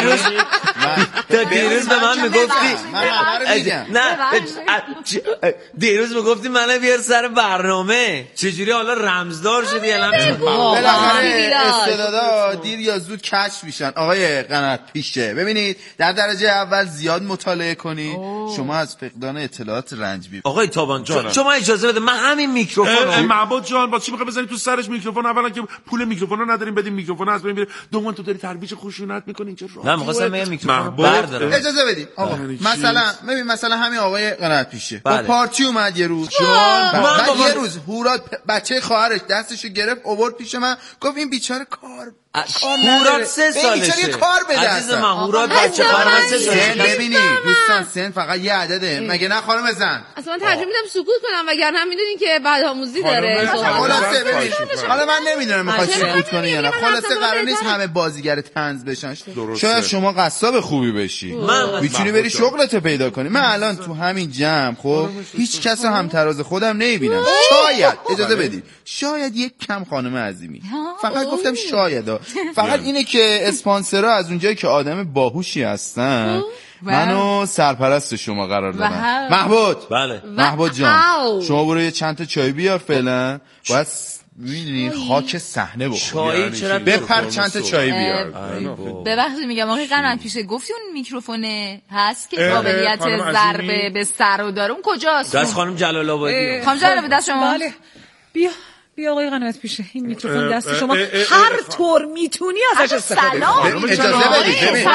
دیروز به من میگفتی نه دیروز میگفتی منو بیار سر برنامه، چجوری حالا رمزدار شدی الان؟ بالاخره استعدادا دیر یا زود کشف میشن آقای قنات پیشه. ببینید در درجه اول زیاد مطالعه کنید، شما از فقدان اطلاعات رنج میبرید. آقای تابان شما اجازه بده من همین میکروفون معبود جان با چی میخوای بزنی تو سرش میکروفون؟ اولا که پول میکروفون رو نداریم بدیم میکروفون از بین میره، دوم تو داری ترویج خشونت میکنی اینجا. نه می‌خواستم بگم میکروفون بردارم. اجازه بدید آقا. مثلا همین آقای قنات پیشه با پارتی اومد یه روز، بعد یه روز هورا بچه خواهرش دستشو گرفت آورد پیش من، گفت این بیچاره کار هورا 3 سالشه کار بده. عزیز من هورا بچه خواهر 3 سالشه. ببینید دوستان سن فقط یه عدده، مگه نه خانم بزن؟ اصلا من ترجیح میدم سکوت کنم وگرنه هم میدونین که بعد آموزی داره. خلاصه ببین حالا من نمیدونم میخواد سکوت کنی یا نه، خلاصه قرار نیست همه بازیگر طنز بشن. شاید شما قصاب خوبی بشی میتونی بری شغلت پیدا کنی. من الان تو همین جمع خب هیچ کس همتراز خودم نمیبینم. شاید اجازه بدید شاید یک کم خانم عظیمی، فقط گفتم شاید، فقط اینه که اسپانسرها از اونجایی که آدم باهوشی هستن منو سرپرست شما قرار دادن. محبود بله محبود جان شما برو یه چند تا چای بیار فعلا، باید میدونی خاک صحنه بخور. چای چرا بپر چند تا چای بیار. ببخشید میگم آقای قنات پیشه گفتی اون میکروفونه هست که قابلیت ضربه به سر رو داره، اون کجاست؟ دست خانم جلال آبادی. خانم جلال آبادی دست شما. بله بیا آقای قنات پیشه این میکروفون دست شما، هر طور میتونی ازش استفاده کن. اجازه بدید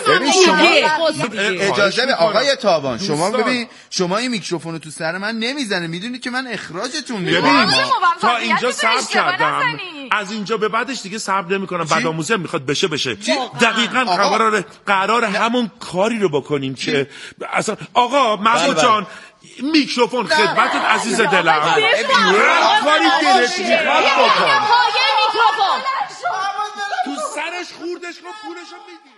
اجازه بدید آقای تابان شما ببین شما این میکروفون رو تو سر من نمیزنه، میدونی که من اخراجتون میکنم. تا اینجا صبر کردم، از اینجا به بعدش دیگه صبر نمیکنم. بدآموزی میخواد بشه دقیقاً قرار همون کاری رو بکنیم که اصلا آقا محمود جان میکروفون خدمت عزیز دلم، هر کاری دلت میخواد بکن. میکروفون تو سرش خوردش کن پولشو میدی.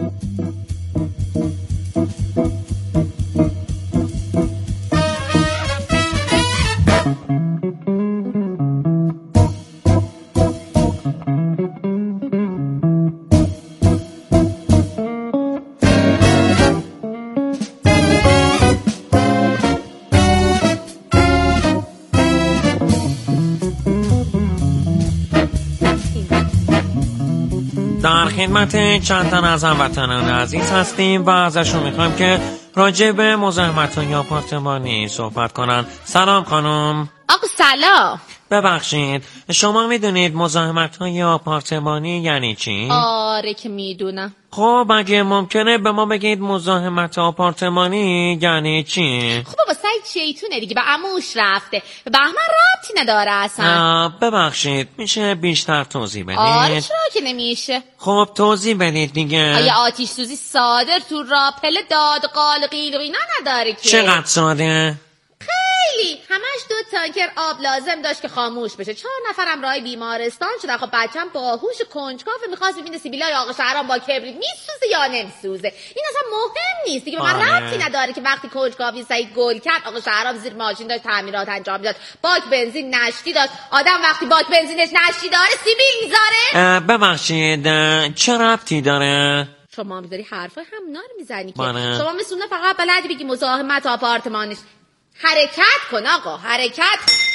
در خدمت چند تن از هموطنان عزیز هستیم و ازشون میخوایم که راجع به مزاحمت‌های آپارتمانی صحبت کنن. سلام خانم. آقا سلام. ببخشید شما میدونید مزاحمت‌های آپارتمانی یعنی چی؟ آره که میدونم. خب اگه ممکنه به ما بگید مزاحمت آپارتمانی یعنی چی؟ خب بابا سعید شیطونه دیگه، به عموش رفته، به بهمن ربطی نداره اصلا. ببخشید میشه بیشتر توضیح بدید؟ آره چرا که نمیشه. خب توضیح بدید دیگه. آیا آتیش سوزی صادر تو راپل داد قال قیل و اینا نداره که؟ چقدر ساده؟ خیلی همش 2 تانکر آب لازم داشت که خاموش بشه. 4 نفرم راه بیمارستان شدن. خب بچه‌م باهوش کنجکاو می‌خواست ببینه سیبیلای آقا شهرام با کبریت میسوزه یا نمیسوزه. این اصلا مهم نیست دیگه، به من ربطی نداره که وقتی کنجکاوی سعید گل کرد آقا شهرام زیر ماشین داشت تعمیرات انجام میداد، باک بنزین نشتی داشت. آدم وقتی باک بنزینش نشتی داره سیبیل میذاره؟ ببخشید چه ربطی داره؟ شما میذاری حرفای همونا رو میزنی که شما مثلا فقط بلدی بگی مزاحمت آپارتمانش. حرکت کن آقا حرکت.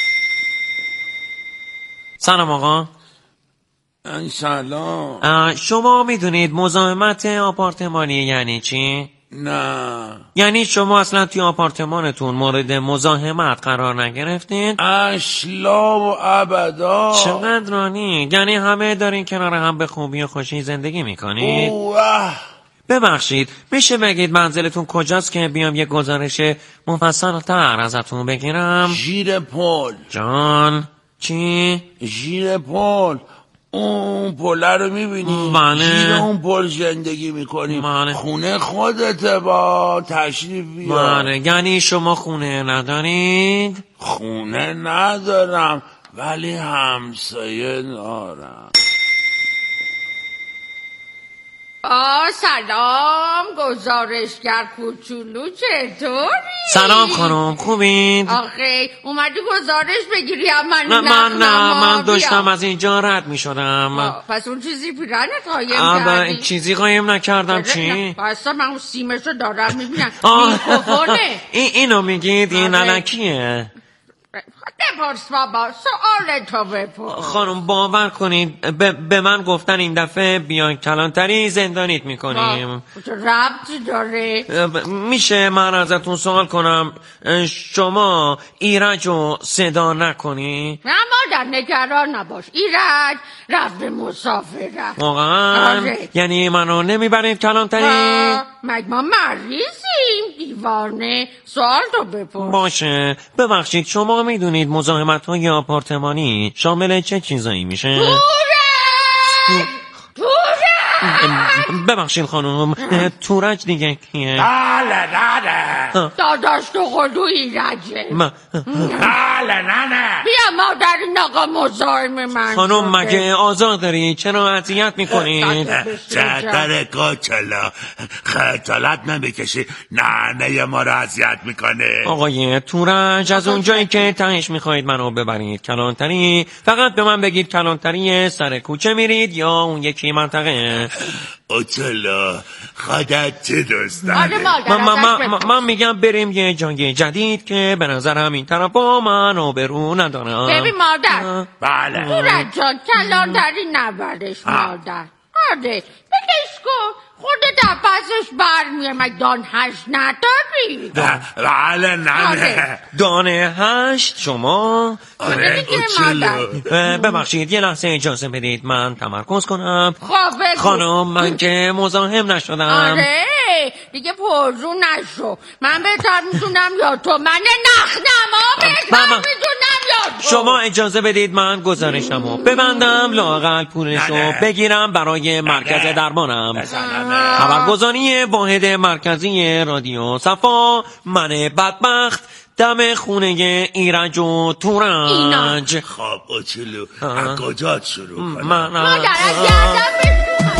سلام آقا. سلام. شما میدونید مزاحمت آپارتمانی یعنی چی؟ نه. یعنی شما اصلا توی آپارتمانتون مورد مزاحمت قرار نگرفتین؟ اصلا و ابدا. چقدر رانی؟ یعنی همه دارین کنار هم به خوبی و خوشی زندگی میکنید؟ ببخشید میشه بگید منزلتون کجاست که بیام یه گزارش مفصل تر ازتون بگیرم؟ ژیر پل. جان چی؟ ژیر پل. اون پله رو میبینی؟ ژیر اون پل زندگی میکنیم. خونه خودته با تشریف بیار. یعنی شما خونه ندارید؟ خونه ندارم ولی همسایه دارم. سلام گزارشگر کوچولو چطوری؟ سلام خانم خوبید؟ آخه اومدی گزارش بگیری من من داشتم از اینجا رد می شدم. پس اون چیزی پیرنت قایم کردی؟ چیزی قایم نکردم. چی؟ پس من اون سیمش رو دارم میبینم. میکروفونه اینو میگید؟ این علکیه. بپرس بابا سؤال تو بپرس. خانم باور کنید به من گفتن این دفعه بیان کلانتری زندانیت میکنیم. ربطی داره؟ میشه من ازتون سوال کنم شما ایرج رو صدا نکنی؟ نه مادر نگران نباش، ایرج رفت مسافره. واقعا؟ یعنی منو نمیبرید کلانتری؟ مگه ما مریضیم دیوانه؟ سوال تو بپرس. باشه ببخشید شما میدونید مزاحمت‌های آپارتمانی شامل چه چیزایی میشه؟ ببخشید خانم تورج دیگه کیه؟ بله داداش تو خودو ایرجه. بله بیا مادر این آقا مزاحم من خانم مگه آزار داری؟ چرا اذیت میکنید؟ چطور کوچولو خجالت نمیکشی ننه ما رو اذیت میکنه؟ آقای تورج از اونجایی که تهش میخواید منو ببرید کلانتری فقط به من بگید کلانتری سر کوچه میرید یا اون یکی منطقه؟ کوچولو خودت چه دوست داری؟ من میگم بریم یه جای جدید که به نظرم این طرفا من آبرو ندارم. ببین مادر بله تورج جان کلانتری نبرش مادر. آره بگش کن خودت پسش برمیه. مگه دان هشت نداری؟ بله نه دانه هشت شما؟ آره کوچولو ببخشید یه لحظه اجازه بدید من تمرکز کنم. خب خانم من که مزاحم نشدم. آره دیگه پرزو نشو. من بهتر میدونم یا تو؟ من نخنم بهتر میدونم یا تو؟ شما اجازه بدید من گزارشمو ببندم لااقل پولشو بگیرم برای مرکز درمانم. خبرگزاری واحد مرکزی رادیو صفا من بدبخت دم خونه ایرج و تورج. خب کوچولو از کجا شروع کنم؟ مادر از گردم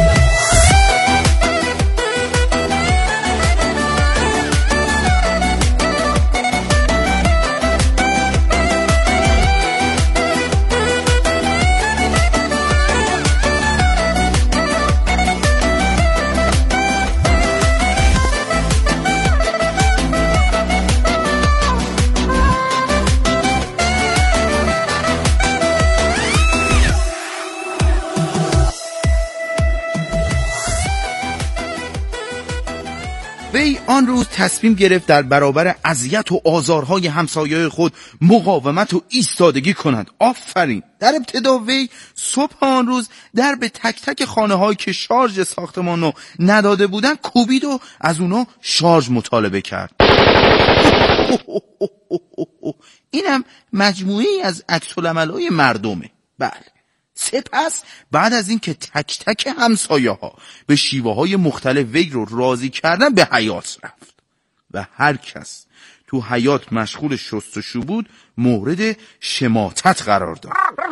وی آن روز تصمیم گرفت در برابر اذیت و آزارهای همسایه‌های خود مقاومت و ایستادگی کند. آفرین. در ابتدا وی صبح آن روز در به تک تک خانه‌هایی که شارژ ساختمان رو نداده بودن کوبید و از اونا شارژ مطالبه کرد. اینم مجموعی از عکس‌العمل‌های مردمه. بله. سپس بعد از این که تک تک همسایه‌ها به شیوه‌های مختلف وی رو راضی کردن به حیاط رفت و هر کس تو حیاط مشغول شستشو بود مورد شماتت قرار داد.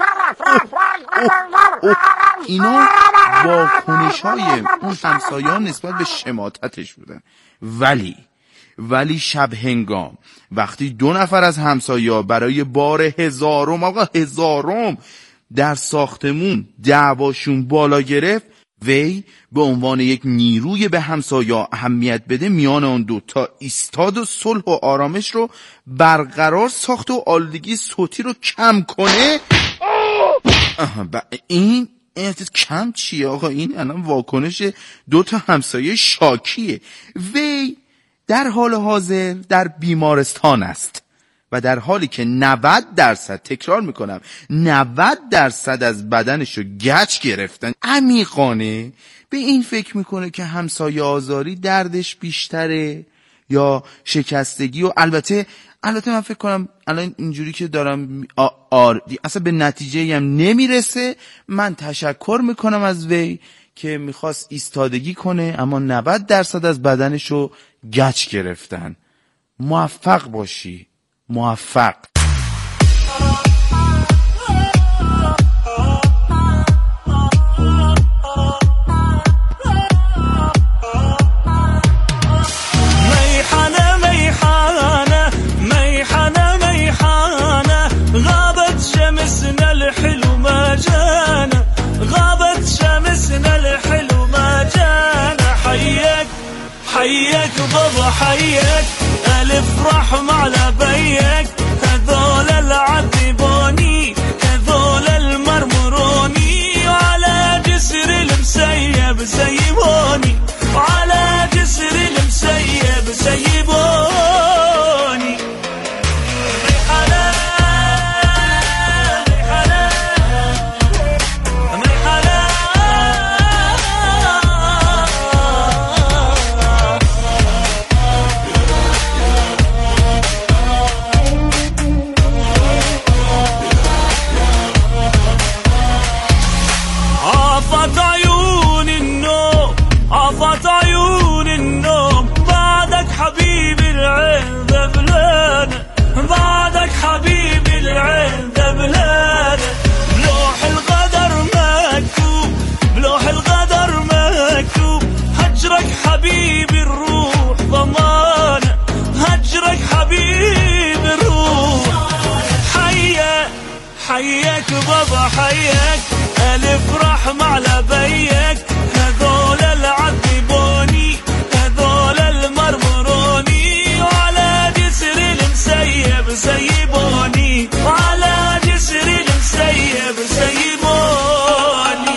اینا واکنش‌های اون همسایه‌ها نسبت به شماتتش بودن. ولی شب هنگام وقتی 2 نفر از همسایه‌ها برای بار هزارم در ساختمون دعواشون بالا گرفت، وی به عنوان یک نیروی به همسایه‌ها اهمیت بده میان اون دوتا ایستاد و صلح و آرامش رو برقرار ساخت و آلودگی صوتی رو کم کنه. این کم چیه آقا؟ این الان واکنش 2 همسایه شاکیه. وی در حال حاضر در بیمارستان است و در حالی که 90% تکرار میکنم 90% از بدنشو گچ گرفتن، عمیقانه به این فکر میکنه که همسایه آزاری دردش بیشتره یا شکستگی. و البته من فکر کنم الان اینجوری که دارم اصلا به نتیجه هم نمیرسه. من تشکر میکنم از وی که میخواست ایستادگی کنه اما 90% از بدنشو گچ گرفتن. موفق باشی. موفق. حيك بابا حيك ألف رحم على بيك هذول العذبوني هذول المرمروني وعلى جسر المسيب سيبوني وعلى جسر المسيب سيبوني عفت عيون النوم بعدك حبيبي العين ذبلانة بعدك حبيبي العين ذبلانة بلوح القدر مكتوب بلوح القدر مكتوب هجرك حبيبي الروح ضمانة هجرك حبيبي الروح حيك بابا حيك ألف رحم على بيك هذول العذبوني هذول المرمروني وعلى جسر المسيب سيبوني وعلى جسر المسيب سيبوني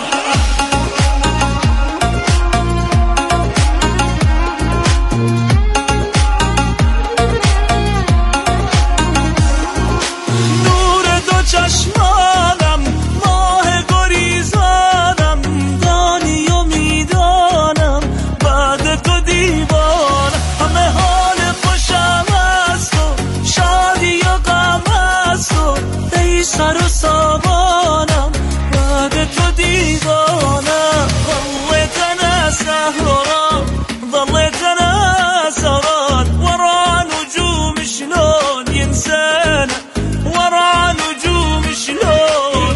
نور دو چشمانم ماه گریزانم دانی و میدانم بعد تو دیوانم همه حال خوشم است و شادی و غم است و ای سر و سامانم بعد تو دیوانم ظلتنا سهران ظلتنا سهران ورا نجوم شلون ينسانا ورا نجوم شلون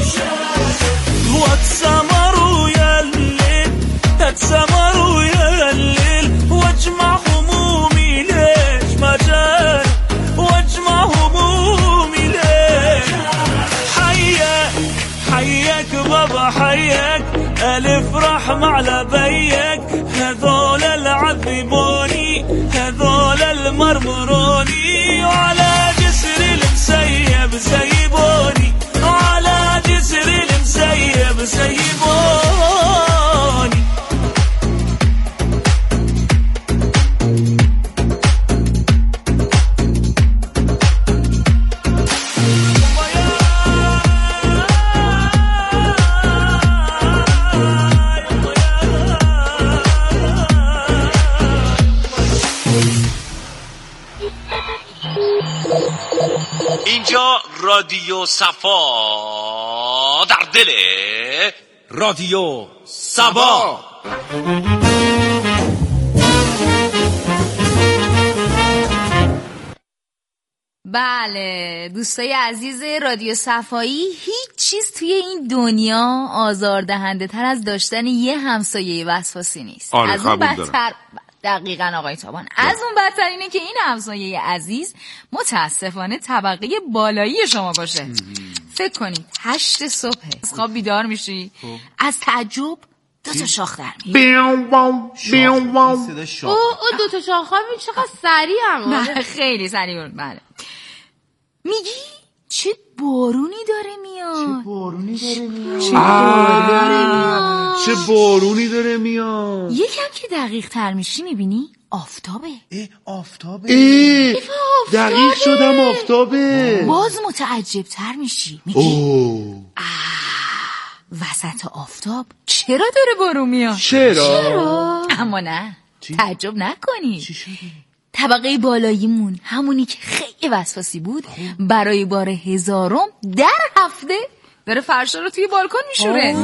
واتسمروا يا الليل تتسمروا يا الليل واجمع همومي ليش ما جانا واجمع همومي ليش حيك بابا حيك ألف رحم على بيك هذول العذبوني هذول المرمروني وعلى جسر المسيب سيبوني وعلى جسر المسيب سيبوني اینجا رادیو صفا در دل رادیو صبا. بله دوستای عزیز رادیو صفایی، هیچ چیز توی این دنیا آزاردهنده تر از داشتن یه همسایه وسواسی نیست. آره از اون قبول بدتر دارم. دقیقا آقای تابان، از اون بدتر اینه که این همسایه عزیز متاسفانه طبقه بالایی شما باشه. فکر کنید 8 صبح از خواب بیدار میشی، از تعجب 2 شاخ در میاری. او 2 شاخ چقدر سریع هم. نه خیلی سریع. بله میگی چه بارونی داره میاد. چه بارونی داره میاد. یکم که دقیق تر میشی میبینی آفتابه. دقیق شدم آفتابه. باز متعجب تر میشی، میگی وسط آفتاب چرا داره بارون میاد؟ چرا؟ اما نه تعجب نکنی. چی شده؟ طبقه بالاییمون، همونی که خیلی وسواسی بود، برای بار 1000م در هفته داره فرشا رو توی بالکن میشوره.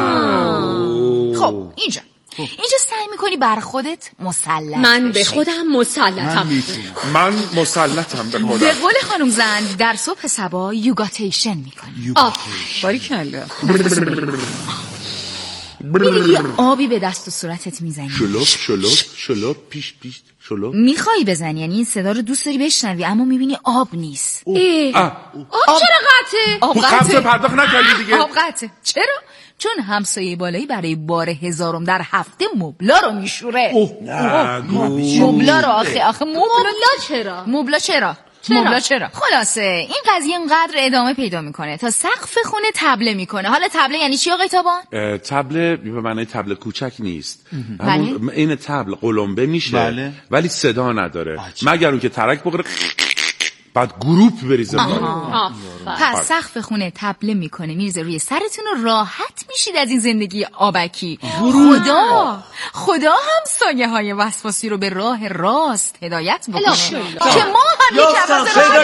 خب اینجا سعی میکنی بر خودت مسلط من به خودم مسلطم. من مسلطم به خودم. به قول خانم زن در صبح صبا یوگاتیشن میکنی. باریکلا. میری آبی به دست و صورتت میزنی، شلوب پیش شلوب میخوای بزنی، یعنی این صدا رو دوست داری بشنوی اما میبینی آب نیست. آب چرا قطعه؟ آب قطعه پرداخت نکردی دیگه. آب قطعه. چرا؟ چون همسایه بالایی برای بار 1000م در هفته مبلا رو میشوره. مبلا رو آخه مبلا چرا؟ خلاصه این قضیه اینقدر ادامه پیدا میکنه تا سقف خونه تبله میکنه. حالا تبله یعنی چی آقای تابان؟ تبله به معنی تبله کوچک نیست. بله؟ این تبل قلمبه میشه ولی صدا نداره مگر اون که ترک بخوره بعد گروپ بریزه بالا. پس سقف خونه تبله میکنه میریزه روی سرتون و راحت میشید از این زندگی آبکی. خدا هم سایه های وسواسی رو به راه راست هدایت بکنه که ما هم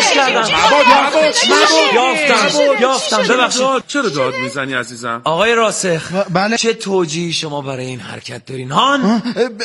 یافتم. ببخشید چرا داد میزنی عزیزم؟ آقای راسخ، بله. چه توجیهی شما برای این حرکت دارین هان؟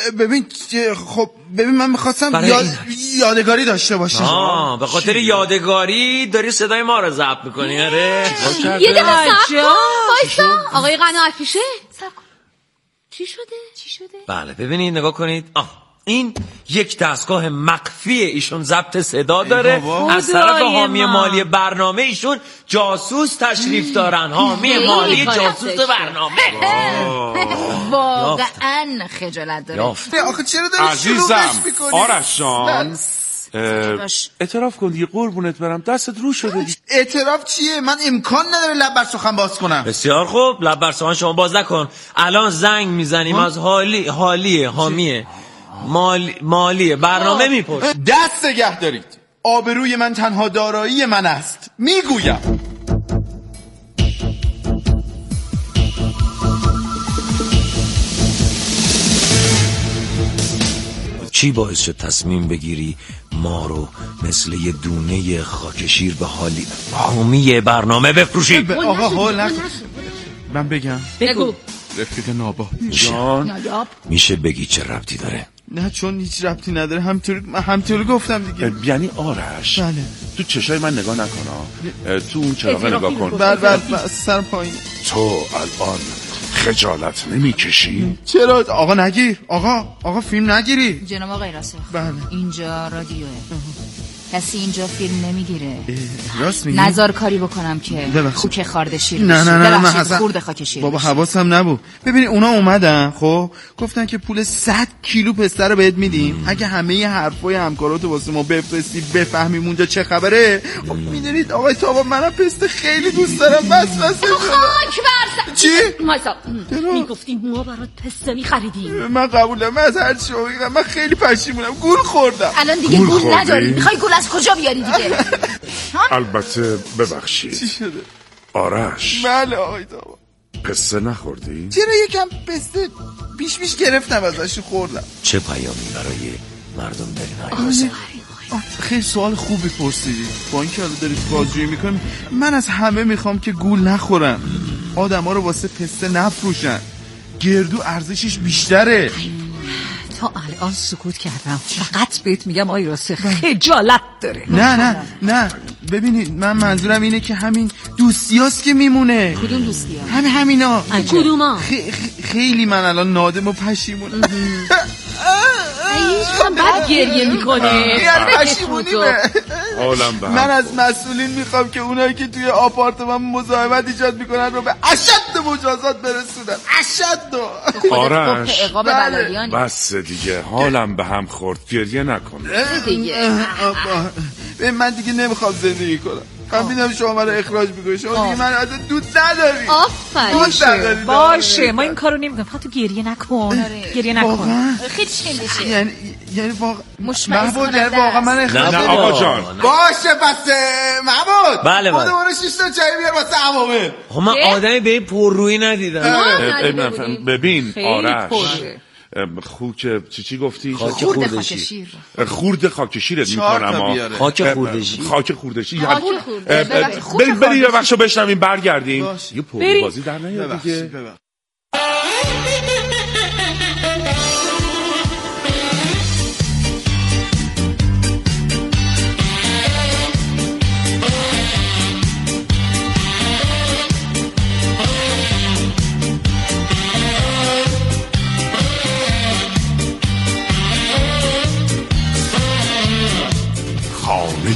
ببین من میخواستم یادگاری داشته باشم. به خاطر یادگاری داری صدای ما رو ضبط میکنی؟ آره یه دقیقه وایسا آقای قناعت پیشه چی شده؟ بله ببینید نگاه کنید. این یک دستگاه مخفی ایشون ضبط صدا داره. از طرف حامی مالی برنامه ایشون جاسوس تشریف دارن. حامی مالی جاسوس برنامه. واقعا خجالت داره. آخه چرا داری عزیزم آرش جان اعتراف کن دیگه قربونت برم، دستت رو شده. اعتراف چیه؟ من امکان نداره لب بر سخن باز کنم. بسیار خوب، لب بر سخن شما باز نکن. الان زنگ میزنیم از حامیه مالی برنامه میپرس. دست نگه دارید. آبروی من تنها دارایی من است. میگویم چی باعث شد تصمیم بگیری ما رو مثل یه دونه خاکشیر به حامی برنامه بفروشی؟ آقا حال نکن. من بگم بگو. رفیق نابا جان میشه بگی چه ربطی داره؟ نه چون هیچ ربطی نداره. همطوری گفتم دیگه. یعنی آرش بله. تو چشای من نگاه نکن، تو اون چراغ نگاه کن. بله سر پایین. تو الان خجالت نمیکشی؟ چرا؟ آقا نگیر. آقا فیلم نگیری. جناب آقای راسخ، بله. اینجا رادیوه، کسی اینجا فیلم نمیگیره. راست میگی؟ نزار کاری بکنم که خوک خارد شیر نه من حسن خورد خاک شیر بابا حواسم نبود. ببین اونا اومدن خب گفتن که پول 100 کیلو پسته رو بهت میدیم اگه همه حرفای همکاراتو واسه ما بفرستی بفهمیم اونجا چه خبره. خب میدونید آقای تابا منم پسته خیلی دوست دارم. بس خاک برسن. چی؟ مایسا میگفتیم ما برات پسته میخریدیم. من قبولم از هر شوقی. من خیلی پشیمونم. گول خوردم. الان دیگه گول نداری. میخوای گول از کجا بیاری دیگه؟ البته ببخشید. چی شده؟ آرش. بله آقای تابا. پسته نخوردی؟ چرا یکم پسته بیش گرفتم ازش خوردم. چه پیامی برای مردم دارین؟ خیلی سوال خوبی پرسیدی. با اینکه الان دارید بازجویی میکنیم من از همه میخوام که گول نخورم. آدما رو واسه پسته نفروشن. گردو ارزشش بیشتره. تا الان سکوت کردم. فقط بهت میگم آقای راسخ خجالت داره. نه ببینید من منظورم اینه که همین دوستیاست که میمونه. کدوم دوستیا؟ همینا. کدوما؟ خیلی من الان نادم و پشیمونم. هم بعد گریه میکنه. پشیمونیمه. من از مسئولین میخوام که اونایی که توی آپارتمان مزاحمت ایجاد میکنن رو به اشد مجازات برسونن. اشد. آرش بس دیگه حالم به هم خورد. گریه نکن دیگه. من دیگه نمیخوام زندگی کنم. من میدونم شما من رو اخراج میکنی. شما دیگه من ازت دوست نداری. آفرین. باشه ما این کارو نمیکنم. فقط تو گریه نکن. گریه نکن. خیلی چندشه. یعنی واقعا محمود واقعا من اخراج. نه آقا جان باشه پس محمود. بله برو 6 تا چای بیار واسه عوامل. من آدمی به این پررویی ندیدم. ببین آرش خوک چی گفتی؟ خورد خاکشیرت میکنم. خاک خوردشی. بریم یه بخشو بشنویم برگردیم. یه پول بازی در نیاد دیگه.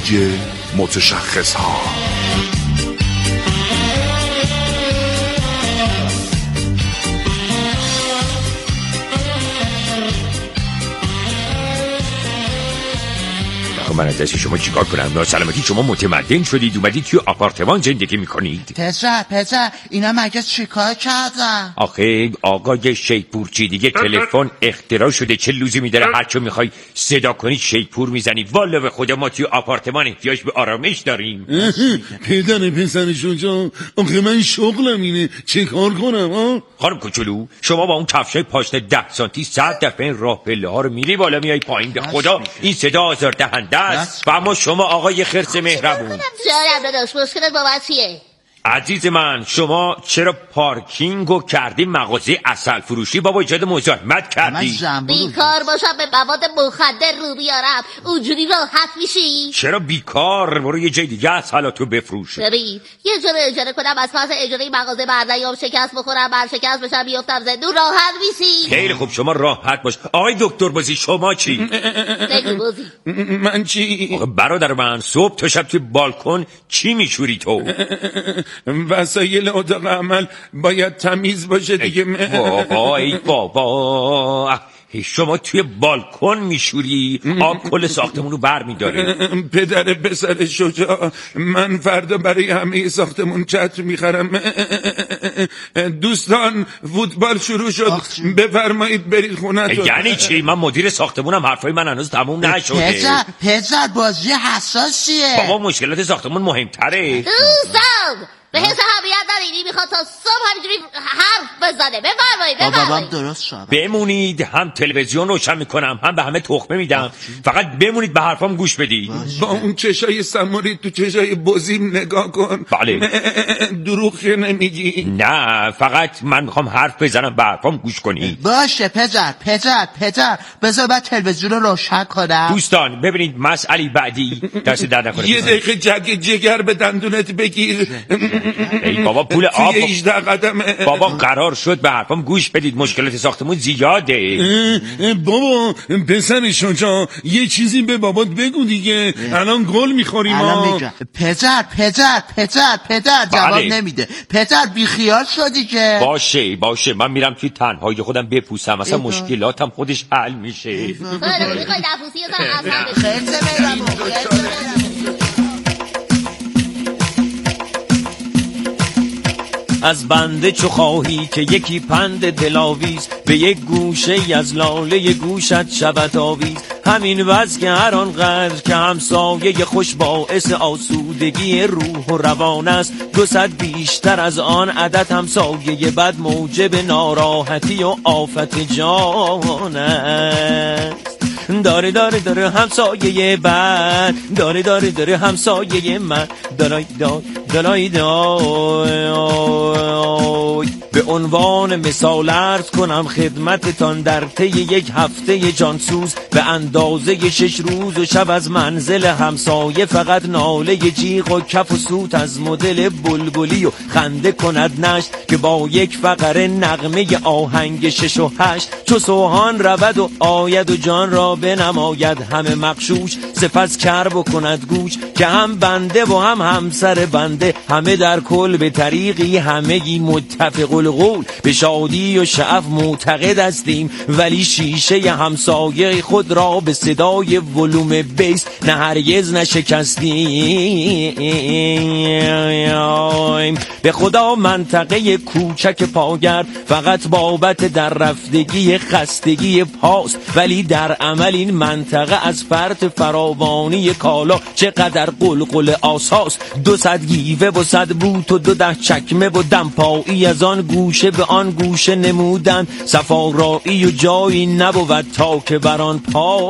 نتایج متشخص‌ها. من از دست شما چیکار کنم؟ ناسلامتی شما متمدن شدید اومدید توی آپارتمان زندگی میکنید. پسر اینا مگه چیکار کردن؟ آخه آقای شیپور چی دیگه تلفن اختراع شده، چه لزومی داره هرچو میخوای صدا کنید شیپور میزنی؟ والا به خدا ما توی آپارتمان احتیاج به آرامش داریم. پدر پسرشون جان، آخه من شغلم اینه، چه کار کنم؟ خانم کوچولو شما با اون کفشای پاشنه 10 سانتی 100 دفعه این راه پله ها رو میری بالا میای پایین. به خدا این صدا آزاردهنده است. و اما شما آقای خرس مهربون شاید داداش مشکلت با من چیه؟ عزیز من شما چرا پارکینگو کردی مغازه عسل فروشی؟ بابا ایجاد مزاحمت کردی. بیکار باشم به مواد مخدر رو بیارم اونجوری راحت میشی؟ چرا بیکار؟ برو یه جای دیگه عسلاتو بفروش. ببین یه جوره اجاره کنم از پس اجاره مغازه بردیام شکست بخورم شکست بشم بیفتم زندون راحت میشی؟ خیلی خوب شما راحت باش. آقای دکتر بازی شما چی؟ بگو بازی. من چی؟ برادر من صبح تا شب توی بالکن چی میشوری تو؟ وسایل اتاق عمل باید تمیز باشه دیگه. ای بابا شما توی بالکن میشوری؟ آب کل ساختمون رو بر میداره. پدر پسر شجاع، من فردا برای همه ساختمون چتر میخرم. دوستان فوتبال شروع شد، بفرمایید برید خونتون. یعنی چی؟ من مدیر ساختمونم، حرفای من هنوز تموم نشده. پسر بازی حساسیه. بابا مشکلات ساختمون مهمتره. دوستان به حس هویت ندیدی میخواد تا صبح همینجوری حرف بزنه. بفرمایید درست شد. بمونید، هم تلویزیون روشن میکنم هم به همه تخمه میدم. فقط بمونید به حرفام گوش بدید. با اون چشای سماری تو چشای بزیم نگاه کن. بله. دروغ که نمیگی؟ نه فقط من میخوام حرف بزنم، به حرفام گوش کنید. باشه پدر بذار بعد تلویزیون رو روشن کنم. دوستان ببینید مسئله بعدی دست در نکنه. یه دقیقه جگر به دندونت بگیر. ای بابا پول آب 18 قدمه. بابا قرار شد به حرفم گوش بدید، مشکلات ساختمون زیاده. بابا پسر شجاع یه چیزی به بابات بگو دیگه، الان گل میخوریم. پدر جواب نمیده. پدر بیخیال شدی که. باشه من میرم توی تنهایی خودم بپوسم، اصلا مشکلاتم خودش حل میشه. میخوای دفوسی از بنده چو خواهی که یکی پند دلاویز، به یک گوشه از لاله گوشت شود آویز. همین وز که هر آنقدر که همسایه خوش باعث آسودگی روح و روان است، 200 بیشتر از آن عدد همسایه بد موجب ناراحتی و آفت جان است. داره همسایه بد، داره همسایه من، دلای به عنوان مثال عرض کنم خدمتتان در طی یک هفته جانسوز به اندازه 6 روز و شب از منزل همسایه فقط ناله جیغ و کف و سوت از مدل بلبلی و خنده کند نشت که با یک فقره نغمه آهنگ 6 و 8 چو سوهان رود و آید و جان را بنماید همه مغشوش. سپس کر بکند گوش که هم بنده و هم همسر بنده همه در کل به طریقی همگی متفق القول به شادی و شعف معتقد هستیم، ولی شیشه همسایه خود را به صدای ولوم بیس نه هرگز نشکستیم. به خدا منطقه کوچک پاگرد فقط بابت در رفتگی خستگی پاست، ولی در عمل این منطقه از فرط فراوانی کالا چقدر قلقل آساس. 200 گیوه و 100 بوت و 2 چکمه و دمپایی از آن گوشه به آن گوشه نمودن. صفارایی و جایی نبود تا که بر آن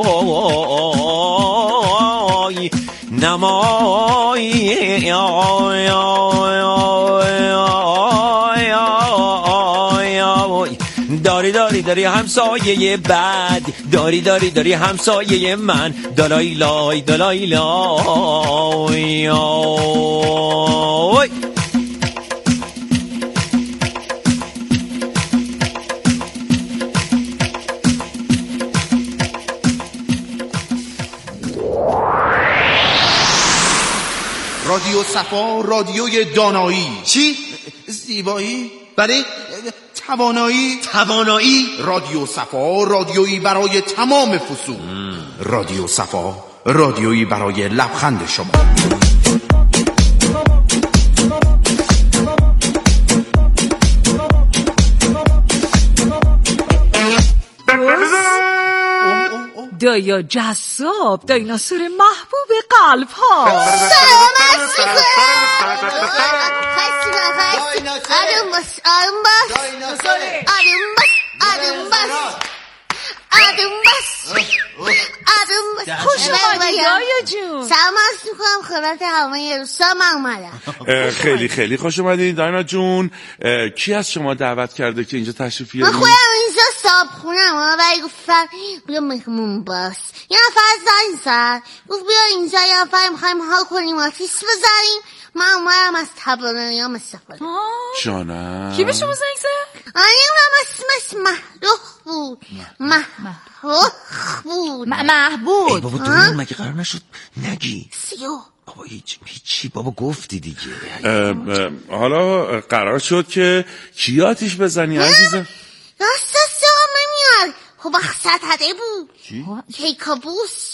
پای نمایی. داری همسایه بد، داری همسایه من، دلای لای رادیو صفا، رادیوی دانایی. چی؟ زیبایی؟ برای توانایی. رادیو صفا، رادیویی برای تمام فصول. رادیو صفا، رادیویی برای لبخند شما. دایا جذاب، دایناسور محبوب قلب ها. خوش اومدی دایا جون. سلام عرض میکنم خدمت همه روستا. من اومدم. خیلی خیلی خوش اومدید داینا جون. کی از شما دعوت کرده که اینجا تشریف بیارید؟ من خودم اینجا صاحب خونم ولی گفتن بیا مهمون باش. یه نفر زنگ زد گفت بیا اینجا یه نفر میخوایم حال کنیم آتیش بزنیم. من اومدم از تواناییام استفاده. جانم کی به شما زنگ زد؟ اونم اسمش محروخ بود. محروخ بود. ای بابا دوران مگه قرار نشد نگی؟ سیو بابا هیچی بابا گفتی دیگه. حالا قرار شد که کی آتیش بزنی عزیزم؟ راست نمیاد. خب خطره بود. کیکابوس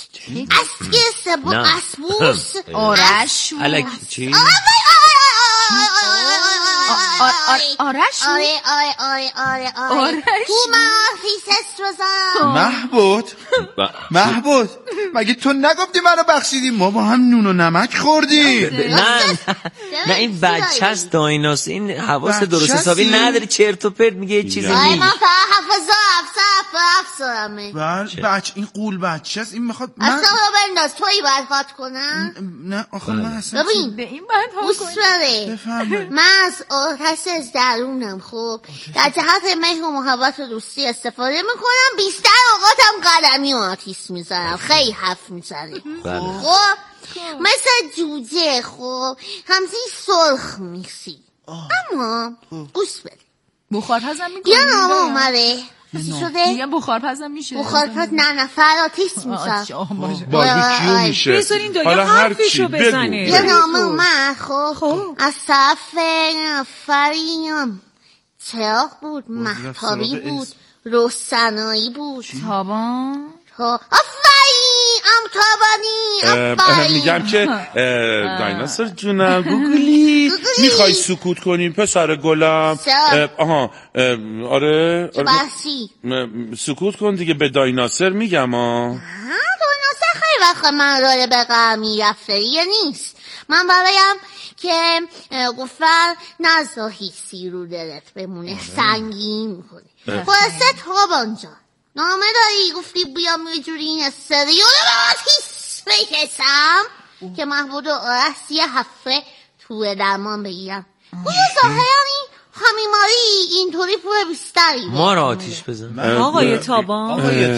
اسبوس آرش الکی چی؟ آرش تو من آفیسش رو زن. محبود مگه تو نگفتی منو بخشیدی؟ ما با هم نون و نمک خوردیم. نه این بچه هست دایناس، این حواس درست حسابی نداری، چرت و پرت میگه یه چیزی میگه. من حفظه افسرمه. بچه این قول بچه هست، این میخواد اصلا بنداز توی باید حات کنم. نه آخه من اصلا ببین به این باید حال کنم. من از آتش از درونم خب در جهت مهر و محبت و دوستی استفاده میکنم. بیشتر اوقاتم قدمی و آتیش میزنم. خیلی حرف میزنم خب مثل جوجه خب همزی سرخ میسی. اما گوش بده بخار پزم میکنی؟ یه نامه اومده شده؟ میگم بخار پزم میشه. بخار پز نه نفر آتیش میزن. باربیکیو میشه. بذارین دایا حرفشو بزنه. یه نامه اومد خب از طرف نفریم چراغ بود، مهتابی بود، روشنایی بود. تابان تابانی. میگم که دایناسور جونم گوگلی میخوای سکوت کنی پسر گلم؟ آره سکوت کن دیگه. به دایناسور میگم دایناسور خیلی وقت من داره به قرمی رفته نیست. من برایم که گفتن نزا هیچی رو دلت بمونه سنگین میکنه. خلاصه تابان جان نامه داری گفتی بیام یه جوری این استریو رو آتیش بکشم که محبود و آرش یه هفته تو درمان بگیرم. اون ظاهرا همیماری اینطوری پول بیشتری ما رو آتیش بزن. آقای تابان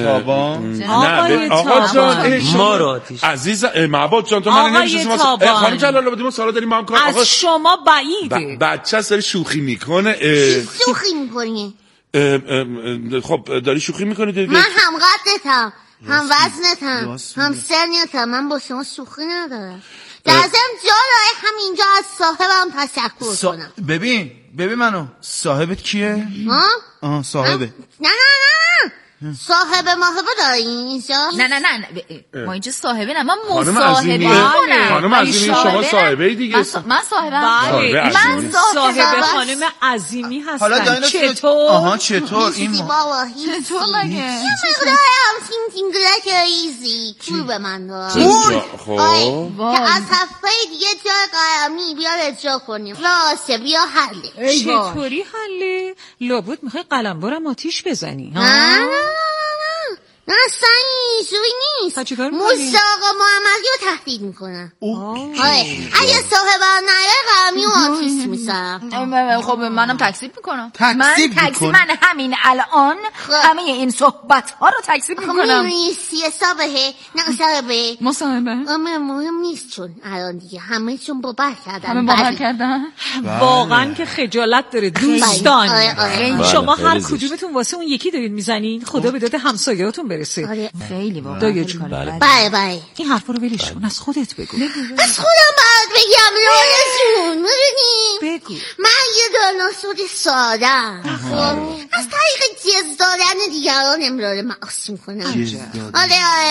آقا جان ما رو آتیش عزیز محبود جان تو من نمیشناسم. خانم جلال آبادی ما سالا داریم با هم کار. از شما بعیده. بچه هست داری شوخی میکنه. شوخی میکنی؟ خب داری شوخی میکنی دیگه. من هم قدتم هم وزنتم هم سنیتم. من با شما شوخی ندارم. در ضمن جا داره همینجا از صاحبم تشکر کنم. ببین منو صاحبت کیه؟ صاحبه نه صاحب ماهبه داریم اینجا؟ نه ما اینجا صاحبه نه، من مصاحبه کنم. خانم عظیمی شما صاحبه دیگه. من صاحبه من صاحبه خانم عظیمی هستم. حالا چطور؟ چطور این چطور مگه؟ یه مقدار همسین تینگله که ایزی پول به من دار که از هفته دیگه جا قرمی بیا اجرا کنیم. راشه بیا حله. چطوری حله؟ لابد میخوای قلمبرم آتیش بزنی؟ نه اینجوری نیست. موسیقی آقا محمدی رو تهدید میکنن. اگه صاحب نیاره قرمی و آتیش میزنم. خب منم تکذیب میکنم. من همین الان همه این صحبت ها رو تکذیب میکنم. نیستی صاحبه نه صاحبه مصاحبه مهم نیست چون الان دیگه همه چون باور کردن. همه باور کردن واقعا که خجالت داره دوستان. شما هر کدومتون واسه اون یکی دارید میزنین. خدا به داد همسایه‌هاتون برسه. خیلی واقعا دایا جون کاره. بله این حرفا رو ولش کن، از خودت بگو. از خودم باید بگم رانشون میدونی؟ بگو. من یه داناسور سادم. خب از طریق جز دادن دیگران امرار معاصی میکنم. آره